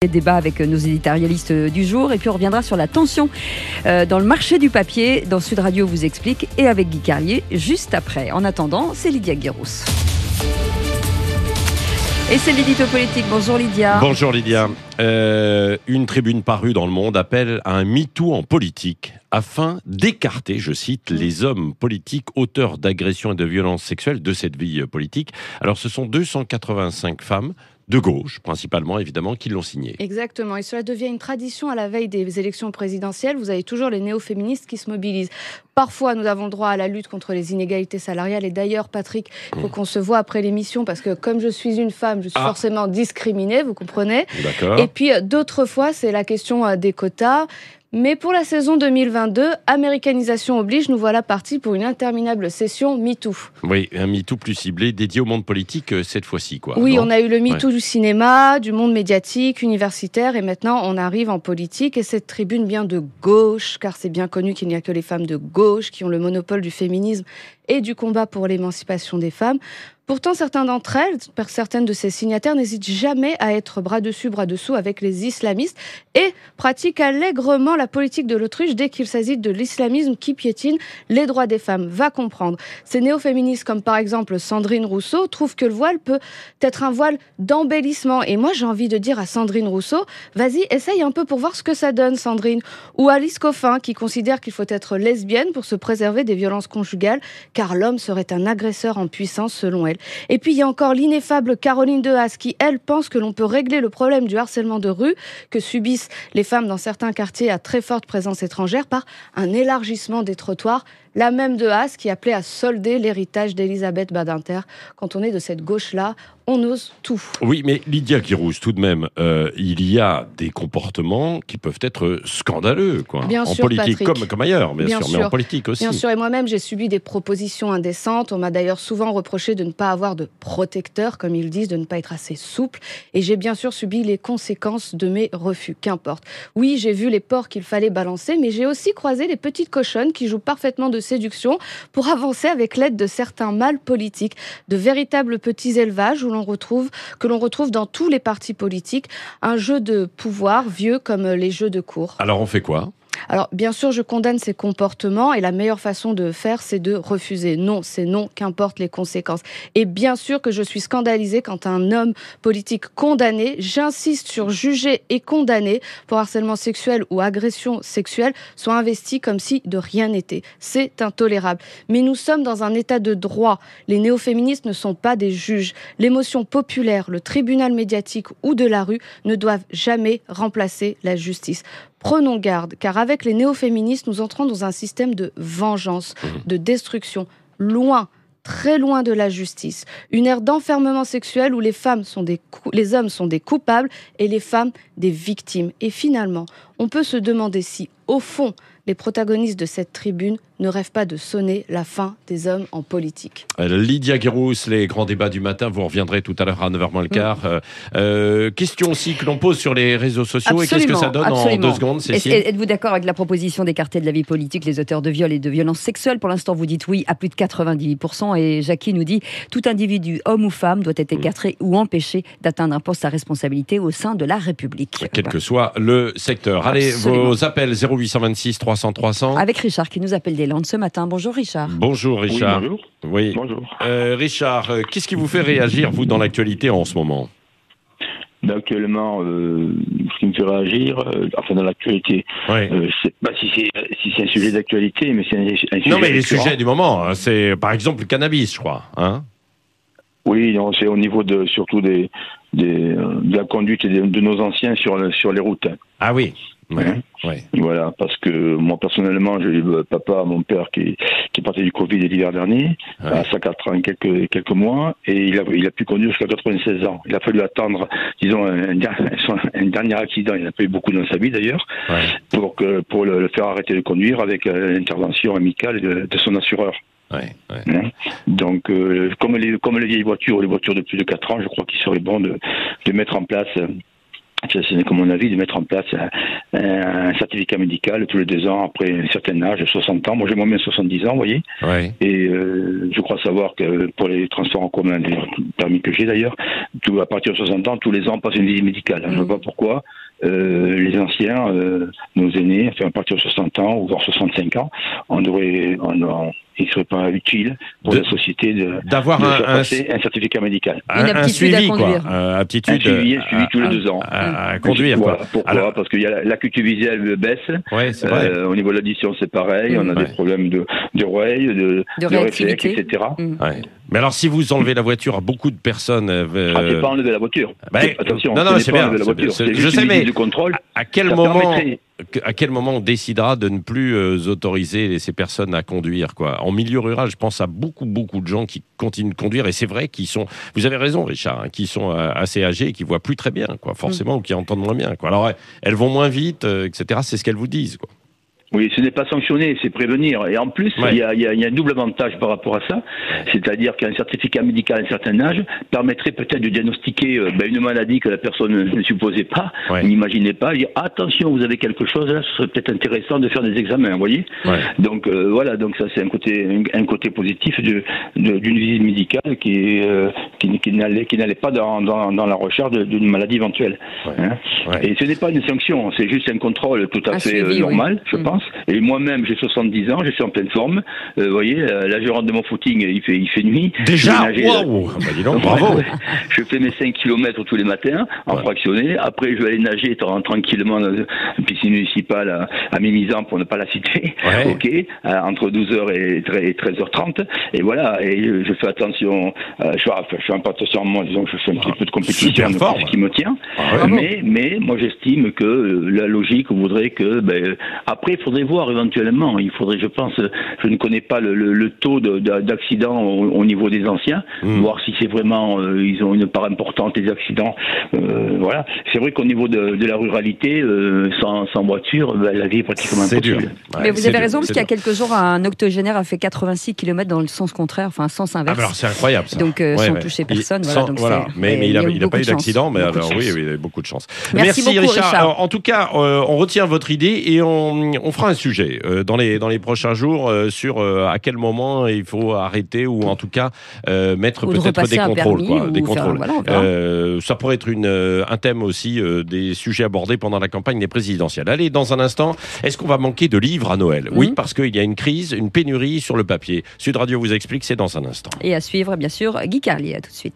Débat avec nos éditorialistes du jour et puis on reviendra sur la tension dans le marché du papier dans Sud Radio vous explique et avec Guy Carlier juste après. En attendant, c'est Lydia Guérousse. Et c'est l'édito politique. Bonjour Lydia. Bonjour Lydia. Une tribune parue dans Le Monde appelle à un MeToo en politique afin d'écarter, je cite, les hommes politiques auteurs d'agressions et de violences sexuelles de cette vie politique. Alors ce sont 285 femmes de gauche, principalement évidemment, qui l'ont signé. Exactement, et cela devient une tradition à la veille des élections présidentielles. Vous avez toujours les néo-féministes qui se mobilisent. Parfois, nous avons le droit à la lutte contre les inégalités salariales. Et d'ailleurs, Patrick, il faut qu'on se voit après l'émission, parce que comme je suis une femme, je suis forcément discriminée, vous comprenez. D'accord. Et puis, d'autres fois, c'est la question des quotas. Mais pour la saison 2022, américanisation oblige, nous voilà partis pour une interminable session MeToo. Oui, un MeToo plus ciblé, dédié au monde politique cette fois-ci, quoi. Oui, non ? on a eu le MeToo du cinéma, du monde médiatique, universitaire, et maintenant on arrive en politique. Et cette tribune vient de gauche, car c'est bien connu qu'il n'y a que les femmes de gauche qui ont le monopole du féminisme et du combat pour l'émancipation des femmes. Pourtant, certaines de ces signataires n'hésitent jamais à être bras dessus, bras dessous avec les islamistes et pratiquent allègrement la politique de l'autruche dès qu'il s'agit de l'islamisme qui piétine les droits des femmes. Va comprendre. Ces néo-féministes, comme par exemple Sandrine Rousseau, trouvent que le voile peut être un voile d'embellissement. Et moi, j'ai envie de dire à Sandrine Rousseau, vas-y, essaye un peu pour voir ce que ça donne, Sandrine. Ou Alice Coffin, qui considère qu'il faut être lesbienne pour se préserver des violences conjugales, car l'homme serait un agresseur en puissance selon elle. Et puis il y a encore l'ineffable Caroline Dehaas qui, elle, pense que l'on peut régler le problème du harcèlement de rue que subissent les femmes dans certains quartiers à très forte présence étrangère par un élargissement des trottoirs. La même Dehaas qui appelait à solder l'héritage d'Elisabeth Badinter. Quand on est de cette gauche-là, on ose tout. Oui, mais Lydia Guérousse, tout de même, il y a des comportements qui peuvent être scandaleux, quoi. Bien en sûr, politique, Patrick. comme ailleurs, bien sûr, mais en politique aussi. Bien sûr, et moi-même, j'ai subi des propositions indécentes. On m'a d'ailleurs souvent reproché de ne pas avoir de protecteur, comme ils disent, de ne pas être assez souple. Et j'ai bien sûr subi les conséquences de mes refus, qu'importe. Oui, j'ai vu les porcs qu'il fallait balancer, mais j'ai aussi croisé les petites cochonnes qui jouent parfaitement de séduction pour avancer avec l'aide de certains mâles politiques, de véritables petits élevages que l'on retrouve dans tous les partis politiques, un jeu de pouvoir vieux comme les jeux de cour. Alors on fait quoi ? Alors, bien sûr, je condamne ces comportements et la meilleure façon de faire, c'est de refuser. Non, c'est non, qu'importe les conséquences. Et bien sûr que je suis scandalisée quand un homme politique condamné, j'insiste sur juger et condamner pour harcèlement sexuel ou agression sexuelle, soit investi comme si de rien n'était. C'est intolérable. Mais nous sommes dans un état de droit. Les néo-féministes ne sont pas des juges. L'émotion populaire, le tribunal médiatique ou de la rue ne doivent jamais remplacer la justice. Prenons garde, car avec les néo-féministes, nous entrons dans un système de vengeance, de destruction, loin, très loin de la justice. Une ère d'enfermement sexuel où les hommes sont des coupables et les femmes des victimes. Et finalement, on peut se demander si, au fond, les protagonistes de cette tribune ne rêvent pas de sonner la fin des hommes en politique. Lydia Guérousse, les grands débats du matin, vous reviendrez tout à l'heure à 9h moins le quart. Question aussi que l'on pose sur les réseaux sociaux. Absolument, et qu'est-ce que ça donne en 2 secondes, Cécile ? Êtes-vous d'accord avec la proposition d'écarter de la vie politique les auteurs de viols et de violences sexuelles ? Pour l'instant, vous dites oui à plus de 98%. Et Jackie nous dit « Tout individu, homme ou femme, doit être écarté ou empêché d'atteindre un poste à responsabilité au sein de la République. » Quel que soit le secteur. Allez, vos appels 0826 300 300. Avec Richard qui nous appelle des Landes ce matin. Bonjour Richard. Bonjour Richard. Oui, bonjour. Oui. Bonjour. Richard, qu'est-ce qui vous fait réagir, vous, dans l'actualité en ce moment ? Actuellement, ce qui me fait réagir, dans l'actualité, Oui. je sais pas si c'est un sujet d'actualité, mais c'est un sujet. Non, mais les récurrent. sujets du moment, hein, c'est par exemple le cannabis, je crois. Hein ? Oui, non, c'est au niveau surtout de la conduite de nos anciens sur les routes. Ah oui. Ouais, ouais. Voilà, parce que moi personnellement, j'ai eu mon père qui est parti du Covid l'hiver dernier, à 104 ans quelques mois, et il a pu conduire jusqu'à 96 ans. Il a fallu attendre, disons, un dernier accident. Il n'a pas eu beaucoup dans sa vie d'ailleurs, pour le faire arrêter de conduire avec l'intervention amicale de son assureur. Ouais. Donc, comme les vieilles voitures, les voitures de plus de 4 ans, je crois qu'il serait bon de mettre en place ce n'est que mon avis de mettre en place un certificat médical tous les 2 ans après un certain âge, 60 ans. Moi, j'ai moi-même 70 ans, vous voyez. Ouais. Et je crois savoir que pour les transports en commun, les permis que j'ai d'ailleurs, à partir de 60 ans, tous les ans, on passe une visite médicale. Je ne sais pas pourquoi. Les anciens, nos aînés, enfin, à partir de 60 ans, ou voire 65 ans, il ne serait pas utile pour la société d'avoir un certificat médical. Une aptitude suivi, à conduire. Un suivi tous les 2 ans. À conduire. Voilà, quoi. pourquoi ? Alors, parce qu'il y a l'acuité visuelle baisse. Ouais, c'est vrai. Au niveau de l'audition, c'est pareil. On a des problèmes d'oreilles, de réflexes, etc. Ouais. Mais alors, si vous enlevez la voiture à beaucoup de personnes... c'est pas enlever la voiture. Attention, non, c'est bien. Je sais, mais du contrôle. À quel moment on décidera de ne plus autoriser ces personnes à conduire, quoi ? En milieu rural, je pense à beaucoup de gens qui continuent de conduire, et c'est vrai qu'ils sont... Vous avez raison, Richard, qui sont assez âgés et qui voient plus très bien, quoi, forcément, ou qui entendent moins bien, quoi. Alors, elles vont moins vite, etc. C'est ce qu'elles vous disent, quoi. Oui, ce n'est pas sanctionner, c'est prévenir. Et en plus, il y a un double avantage par rapport à ça. C'est-à-dire qu'un certificat médical à un certain âge permettrait peut-être de diagnostiquer une maladie que la personne ne supposait pas, n'imaginait pas. Dire, attention, vous avez quelque chose, là, ce serait peut-être intéressant de faire des examens, vous voyez. Donc, voilà, donc ça, c'est un côté positif d'une visite médicale qui n'allait pas dans la recherche d'une maladie éventuelle. Et ce n'est pas une sanction, c'est juste un contrôle tout à fait normal, je pense. Et moi-même, j'ai 70 ans, je suis en pleine forme. Vous voyez, là, je rentre de mon footing, il fait nuit. Déjà, waouh, dis donc, bravo. Je fais mes 5 km tous les matins, en fractionné. Après, je vais aller nager tranquillement dans une piscine municipale à Mimizan, pour ne pas la citer. Entre 12h et 13h30. Et voilà, et je fais attention. Je fais un peu attention à moi, disons que je fais un petit peu de compétition, ce qui me tient. Mais moi, j'estime que la logique voudrait que, après, il faudrait voir éventuellement. Je pense, je ne connais pas le taux d'accidents au niveau des anciens, voir si c'est vraiment, ils ont une part importante des accidents. Voilà. C'est vrai qu'au niveau de la ruralité, sans voiture, la vie est pratiquement impossible. Mais vous avez raison, parce qu'il y a quelques jours, un octogénaire a fait 86 km dans le sens contraire, enfin sens inverse. Alors c'est incroyable ça. Donc sans toucher personne. Mais il n'a pas eu d'accident, mais alors oui, il a eu beaucoup de chance. Merci beaucoup, Richard. Alors, en tout cas, on retient votre idée et on fera un sujet dans les prochains jours sur à quel moment il faut arrêter ou en tout cas mettre peut-être des contrôles. Des contrôles. Ça pourrait être un thème aussi des sujets abordés pendant la campagne des présidentielles. Allez, dans un instant, est-ce qu'on va manquer de livres à Noël ? Oui, parce qu'il y a une crise, une pénurie sur le papier. Sud Radio vous explique, c'est dans un instant. Et à suivre, bien sûr, Guy Carlier, à tout de suite.